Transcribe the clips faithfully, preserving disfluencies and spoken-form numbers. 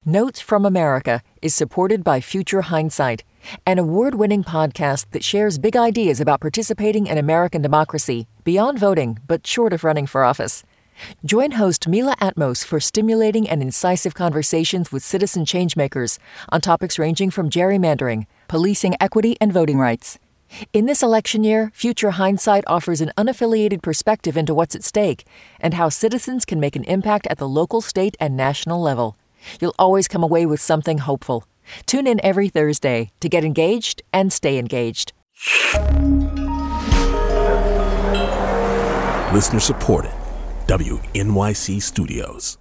Notes from America is supported by Future Hindsight, an award-winning podcast that shares big ideas about participating in American democracy, beyond voting, but short of running for office. Join host Mila Atmos for stimulating and incisive conversations with citizen changemakers on topics ranging from gerrymandering, policing equity, and voting rights. In this election year, Future Hindsight offers an unaffiliated perspective into what's at stake and how citizens can make an impact at the local, state, and national level. You'll always come away with something hopeful. Tune in every Thursday to get engaged and stay engaged. Listener supported. W N Y C Studios.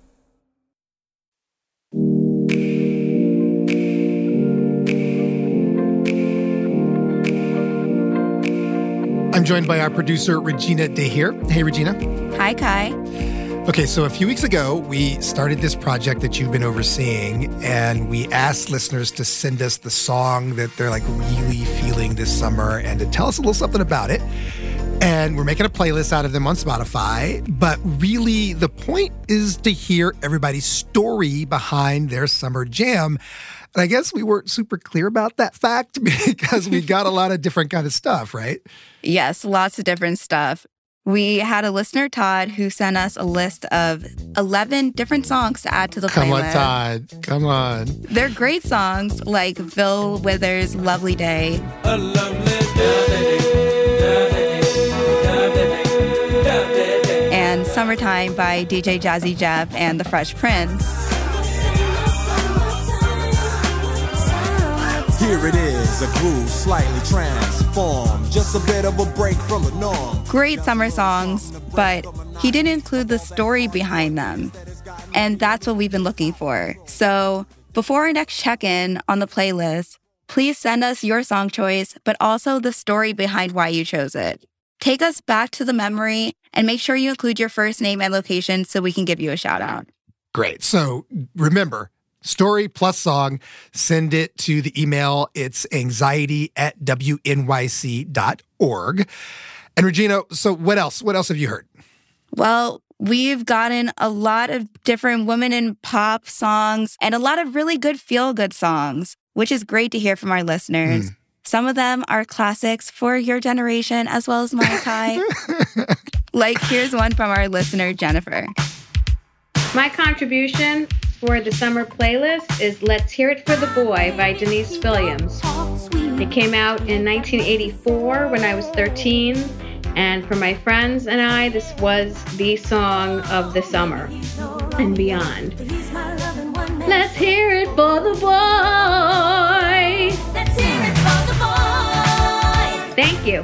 I'm joined by our producer, Regina DeHeer. Hey, Regina. Hi, Kai. Okay, so a few weeks ago, we started this project that you've been overseeing, and we asked listeners to send us the song that they're like really feeling this summer and to tell us a little something about it. And we're making a playlist out of them on Spotify. But really, the point is to hear everybody's story behind their summer jam. And I guess we weren't super clear about that fact because we got a lot of different kind of stuff, right? Yes, lots of different stuff. We had a listener, Todd, who sent us a list of eleven different songs to add to the Come playlist. Come on, Todd. Come on. They're great songs like Bill Withers' Lovely Day. A lovely day. And Summertime by D J Jazzy Jeff and The Fresh Prince. Here it is, a groove slightly transformed. Just a bit of a break from the norm. Great summer songs, but he didn't include the story behind them. And that's what we've been looking for. So before our next check-in on the playlist, please send us your song choice, but also the story behind why you chose it. Take us back to the memory and make sure you include your first name and location so we can give you a shout out. Great. So remember, story plus song, send it to the email. It's anxiety at W N Y C dot org. And Regina, so what else? What else have you heard? Well, we've gotten a lot of different women in pop songs and a lot of really good feel-good songs, which is great to hear from our listeners. Mm. Some of them are classics for your generation as well as my time. Like, here's one from our listener, Jennifer. My contribution for the summer playlist is Let's Hear It for the Boy by Denise Williams. It came out in nineteen eighty-four when I was thirteen, and for my friends and I, this was the song of the summer and beyond. Let's hear it for the boy. Let's hear it for the boy. Thank you.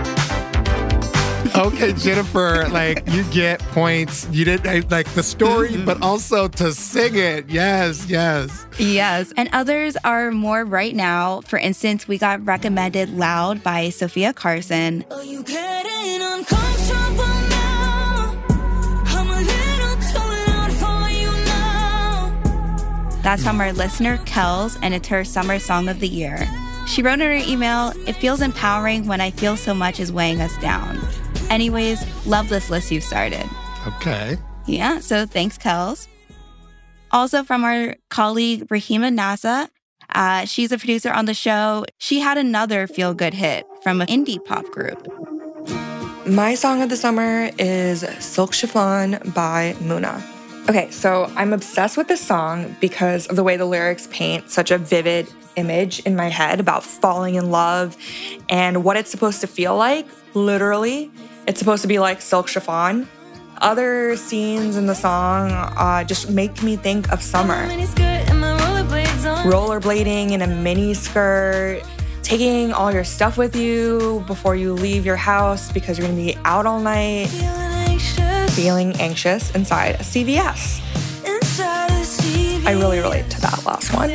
Okay, Jennifer, like, you get points. You didn't like the story, mm-hmm. but also to sing it. Yes, yes. Yes, and others are more right now. For instance, we got recommended Loud by Sophia Carson. Oh, you getting uncomfortable now? I'm a little too loud for you now. That's from our listener, Kels, and it's her summer song of the year. She wrote in her email, "It feels empowering when I feel so much is weighing us down." Anyways, love this list you've started. Okay. Yeah, so thanks, Kels. Also from our colleague, Rahima Nasa. Uh, she's a producer on the show. She had another feel-good hit from an indie pop group. My song of the summer is Silk Chiffon by Muna. Okay, so I'm obsessed with this song because of the way the lyrics paint such a vivid image in my head about falling in love and what it's supposed to feel like, literally. It's supposed to be like silk chiffon. Other scenes in the song uh, just make me think of summer. Rollerblading in a mini skirt, taking all your stuff with you before you leave your house because you're gonna be out all night. Feeling anxious inside a C V S. I really relate to that last one.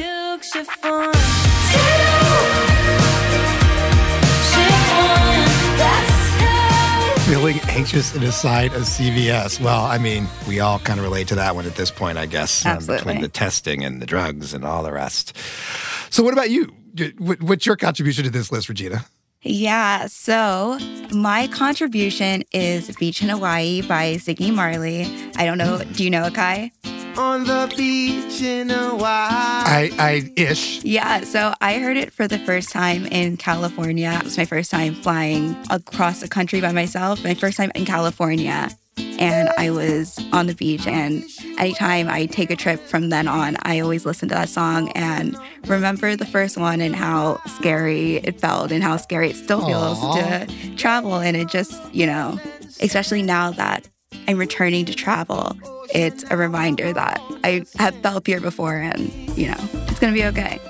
Feeling anxious inside a C V S. Well, I mean, we all kind of relate to that one at this point, I guess. Absolutely. Um, between the testing and the drugs and all the rest. So what about you? What's your contribution to this list, Regina? Yeah, so my contribution is Beach in Hawaii by Ziggy Marley. I don't know, do you know it, Kai? on the beach in Hawaii. I, I ish. Yeah, so I heard it for the first time in California. It was my first time flying across the country by myself, my first time in California. And I was on the beach, and anytime I take a trip from then on, I always listen to that song and remember the first one and how scary it felt and how scary it still feels Aww. to travel. And it just, you know, especially now that I'm returning to travel, it's a reminder that I have felt fear before and, you know, it's going to be okay.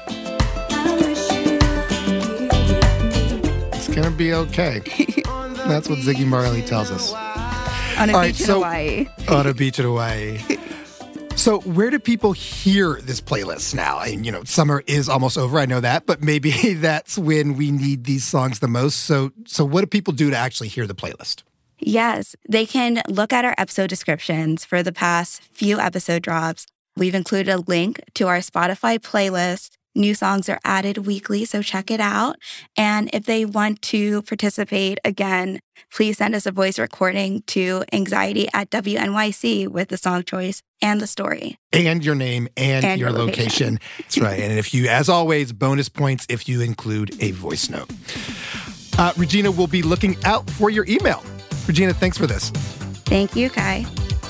It's going to be okay. That's what Ziggy Marley tells us. On a All beach right, in so, Hawaii. On a beach in Hawaii. So where do people hear this playlist now? And, you know, summer is almost over. I know that. But maybe that's when we need these songs the most. So, so what do people do to actually hear the playlist? Yes, they can look at our episode descriptions for the past few episode drops. We've included a link to our Spotify playlist. New songs are added weekly, so check it out. And if they want to participate again, please send us a voice recording to anxiety at W N Y C with the song choice and the story. And your name and, and your, your location. location. That's right. And if you, as always, bonus points if you include a voice note. Uh, Regina will be looking out for your email. Regina, thanks for this. Thank you, Kai.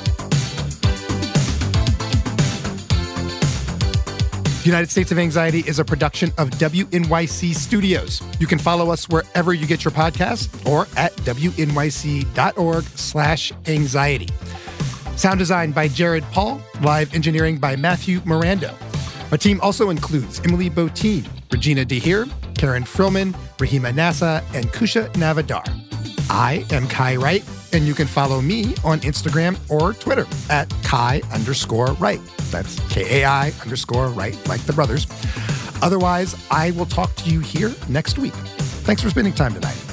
United States of Anxiety is a production of W N Y C Studios. You can follow us wherever you get your podcasts or at W N Y C dot org slash anxiety. Sound design by Jared Paul. Live engineering by Matthew Mirando. Our team also includes Emily Botine, Regina DeHeer, Karen Frillman, Rahima Nassa, and Kusha Navadar. I am Kai Wright, and you can follow me on Instagram or Twitter at Kai underscore Wright. That's K A I underscore Wright, like the brothers. Otherwise, I will talk to you here next week. Thanks for spending time tonight.